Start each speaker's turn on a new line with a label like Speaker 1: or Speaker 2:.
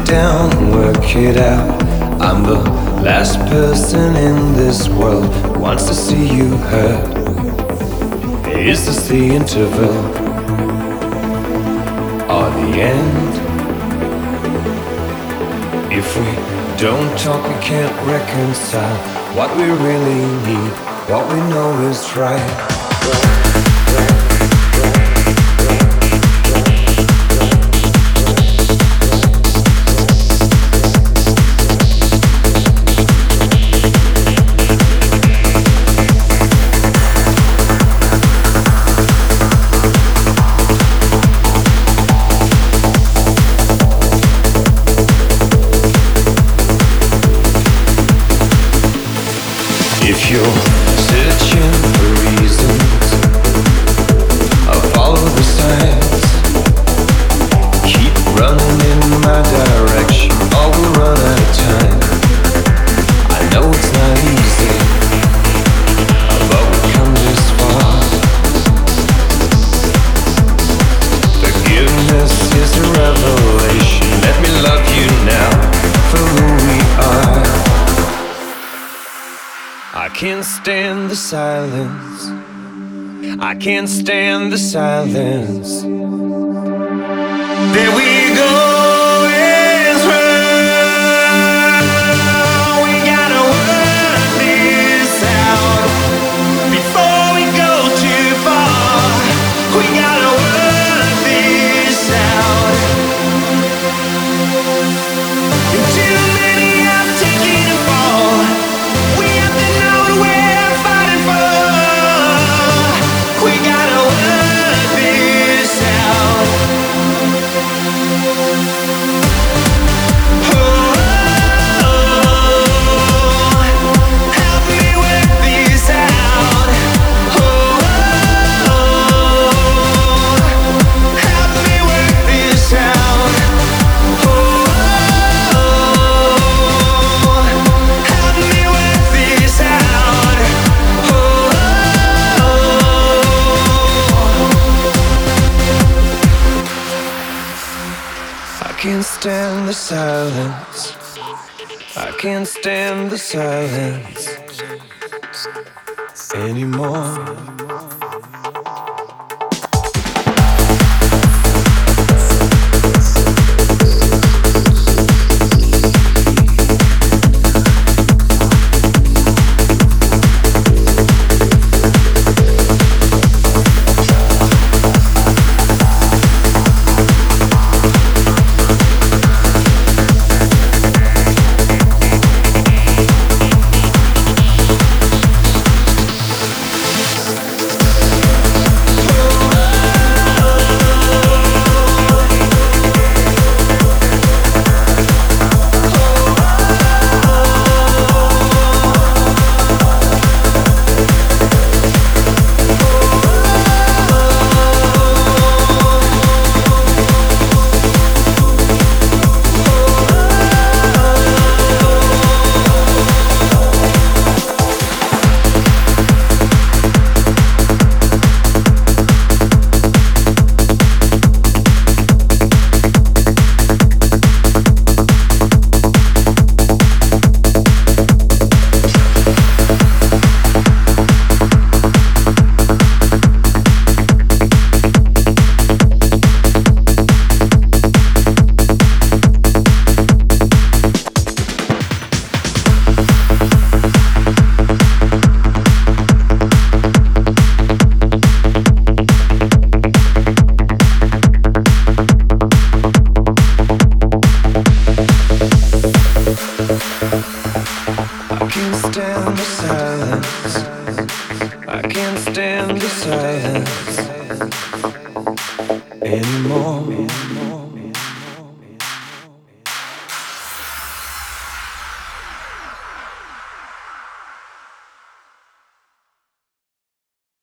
Speaker 1: down and work it out. I'm the last person in this world who wants to see you hurt. Is this the interval or the end? If we don't talk, we can't reconcile what we really need, what we know is right. If you're searching for reasons, I'll follow the signs. Keep running in my direction, or we'll run out of time. I know it's not easy, but we've come this far. Forgiveness is a revelation. Let me love you now for who we are. I can't stand the silence. I can't stand the silence. There we go. It's wrong. We gotta work this out before we go too far. We gotta work this out. And too many have taken a fall. We have to know we're fighting for. We gotta work this out. Help me work this out. Help me work this out. Help me work this out. I can't stand the silence. I can't stand the silence anymore. I can't stand the silence. I can't stand the silence anymore.